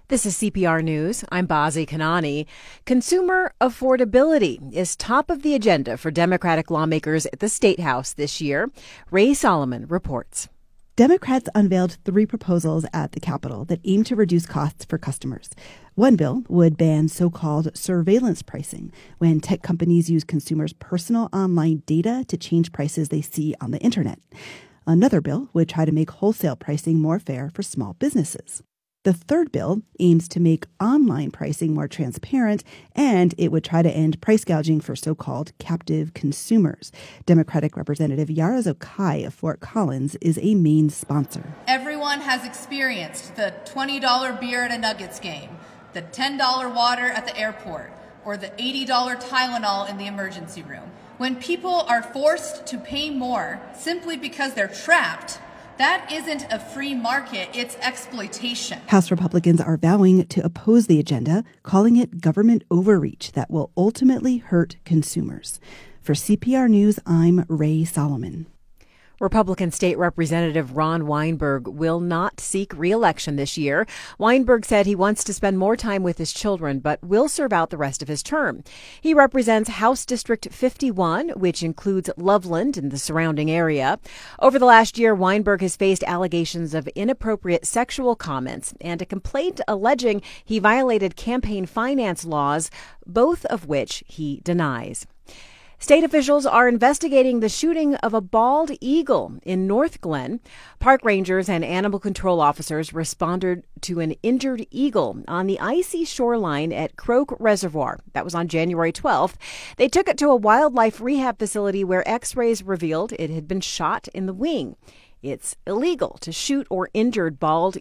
This is CPR News. I'm Bazi Kanani. Consumer affordability is top of the agenda for Democratic lawmakers at the State House this year. Ray Solomon reports. Democrats unveiled 3 proposals at the Capitol that aim to reduce costs for customers. One bill would ban so-called surveillance pricing, when tech companies use consumers' personal online data to change prices they see on the internet. Another bill would try to make wholesale pricing more fair for small businesses. The third bill aims to make online pricing more transparent, and it would try to end price gouging for so-called captive consumers. Democratic Representative Yara Zochai of Fort Collins is a main sponsor. Everyone has experienced the $20 beer at a Nuggets game, the $10 water at the airport, or the $80 Tylenol in the emergency room. When people are forced to pay more simply because they're trapped, that isn't a free market, it's exploitation. House Republicans are vowing to oppose the agenda, calling it government overreach that will ultimately hurt consumers. For CPR News, I'm Ray Solomon. Republican State Representative Ron Weinberg will not seek re-election this year. Weinberg said he wants to spend more time with his children, but will serve out the rest of his term. He represents House District 51, which includes Loveland and the surrounding area. Over the last year, Weinberg has faced allegations of inappropriate sexual comments and a complaint alleging he violated campaign finance laws, both of which he denies. State officials are investigating the shooting of a bald eagle in North Glen. Park rangers and animal control officers responded to an injured eagle on the icy shoreline at Croak Reservoir. That was on January 12th. They took it to a wildlife rehab facility where x-rays revealed it had been shot in the wing. It's illegal to shoot or injure bald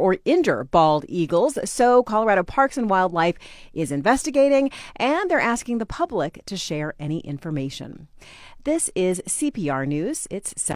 eagles, so Colorado Parks and Wildlife is investigating, and they're asking the public to share any information. This is CPR News. It's